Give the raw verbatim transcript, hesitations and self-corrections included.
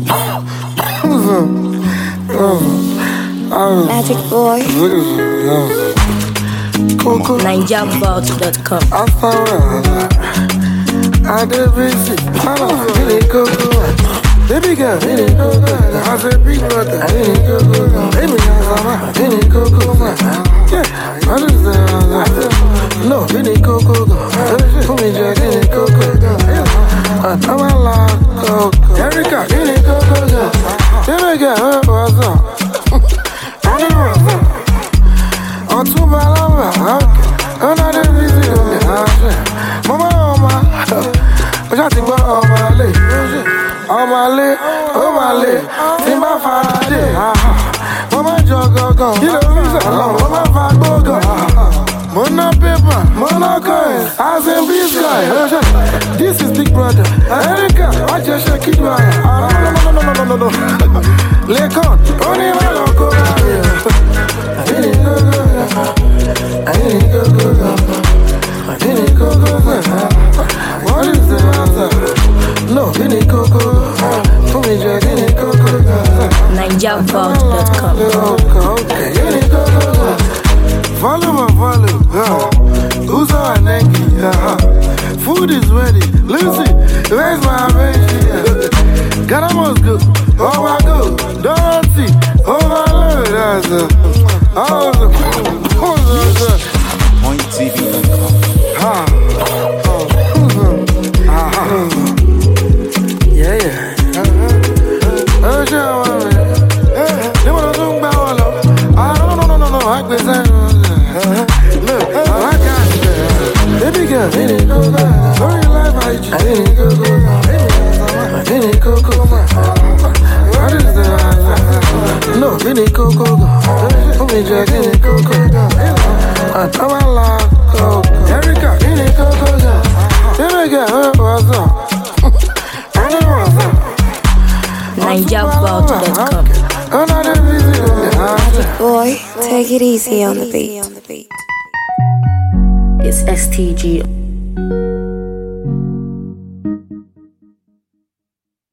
Magic boy. Ninja Vault dot com. I did visit. I don't really go. Baby girl, I said big brother. I didn't go. Baby girl, I didn't go. Yeah, I just said no, didn't go. Put me Jack, didn't go. I'm a lot. Erica, didn't go. Baby girl, what's up? I don't know. I'm too bad. I'm not a busy. Mama, mama, I got to go on my leg. On my leg, on my leg. In my Friday. Mama, jog, go, go. You know, Mama, fat, go, go. Mona paper, Mona coin. I say, please, guy. This is Big Brother. Erica, I just shake it right. No, no, no, no, no, no, no. Lekon, only my local. I didn't go, go. I didn't go, go. I didn't go, go, go. What is the answer? No, didn't go, go. For me, I didn't go, go, go. Ninja Vault dot com. Okay, didn't go, go, go. Follow my follow. Uh. Who's our Nike? Uh. Food is ready. Lucy, where's my baby? Gotta must go. Oh my God. Dorothy. Oh my Lord. That's a. Oh, the. Oh, the. Point T V dot com. Ha. Oh. Aha. Yeah, yeah. Oh, sure. They want to talk about all. I don't know, no, no, no. I can say. Look, I got it. Baby girl, didn't go. Sorry, life, I didn't go. I didn't go. What is the no, didn't go. For me, Jack, didn't go. I'm a lot. Erica, didn't go. Baby girl, what's up? Ninja Vault dot com. Boy, take it easy on the beat. It's S T G.